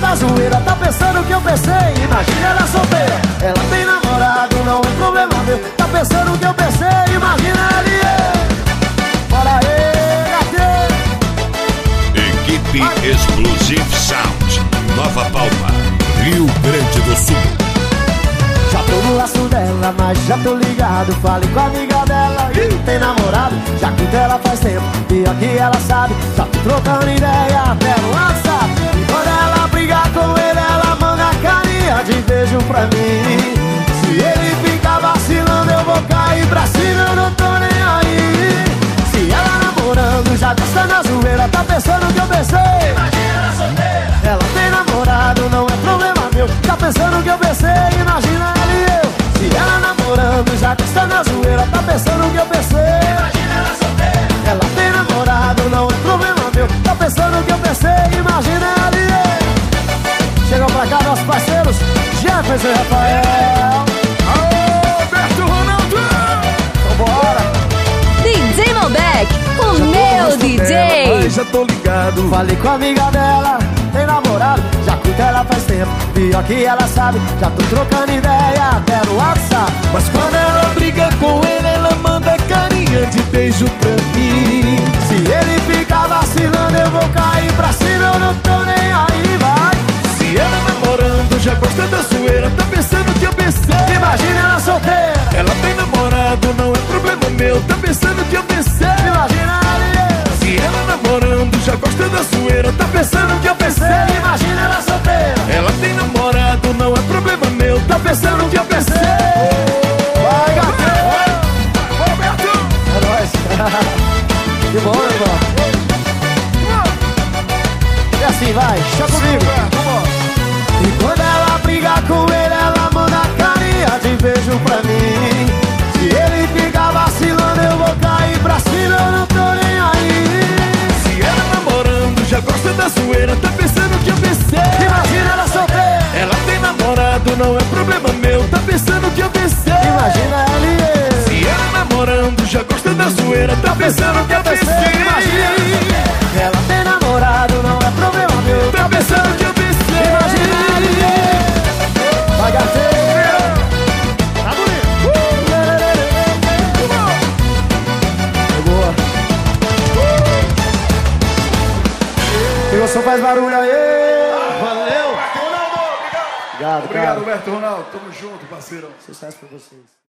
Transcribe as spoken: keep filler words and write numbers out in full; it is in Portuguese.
na zoeira, tá pensando que eu pensei. Imagina ela solteira, ela tem namorado, não é problema meu. Tá pensando que eu pensei, imagina ela e eu. Bora aí, gatê. Equipe Explosive Sound, Nova Palma, Rio Grande do Sul. Já tô no laço dela, mas já tô ligado. Falei com a amiga dela e tem namorado. Já curto ela faz tempo, pior que ela sabe. Já tô trocando ideia até no WhatsApp. E quando ela brigar com ele, ela manda carinha de beijo pra mim. Se ele ficar vacilando, eu vou cair pra cima, eu não tô nem aí. Se ela namorando, já gosta na zoeira, tá pensando que eu pensei. Imagina ela solteira, ela tem namorado, não é problema meu. Tá pensando que eu pensei, imagina ela e eu. Se ela namorando, já gosta na zoeira, tá pensando que eu pensei. Imagina ela solteira, ela tem namorado, não é problema meu. Tá pensando que eu pensei, imagina ela e eu. Chegam pra cá nossos parceiros Jefferson e Rafael. Alô, Alberto Ronaldo! Vambora! D J Malbec, o meu D J. Mas já tô ligado. Falei com a amiga dela, tem namorado. Já curto ela faz tempo, pior que ela sabe. Já tô trocando ideia até no WhatsApp. Mas quando ela briga com ele, ela manda carinha de beijo pra mim. Se ele ficar vacilando, eu vou cair pra cima, eu não tô nem aí, vai. Se ela namorando, já gosta da zoeira, tá pensando que eu pensei. Imagina ela solteira, Ela tem namorado, não é problema meu, tá pensando que eu pensei. imagina ela e eu. Se ela namorando, já gosta da zoeira, tá pensando que eu pensei. Imagina ela solteira, Ela tem namorado, não é problema meu, tá pensando que eu pensei. vai, gatão. Roberto! É nóis. Que bom, irmão. E assim, vai, chama comigo. E quando ela brigar com ele, ela manda carinha de beijo pra mim. Se ele ficar vacilando, eu vou cair pra cima, eu não tô nem aí. Se ela namorando, já gosta da zoeira, tá pensando que eu pensei. Imagina ela solteira, Ela tem namorado, não é problema meu, tá pensando que eu pensei. imagina ela e eu. Se ela namorando, já gosta da zoeira, tá pensando que eu pensei. Ela tem namorado, não é problema meu. Tá pensando que eu pensei. Imagina ela e eu. Vai, gateira. Tá bonito. Boa. E você faz barulho aí. Valeu! Obrigado, Obrigado, cara. Roberto Ronaldo. Tamo junto, parceirão. Sucesso pra vocês.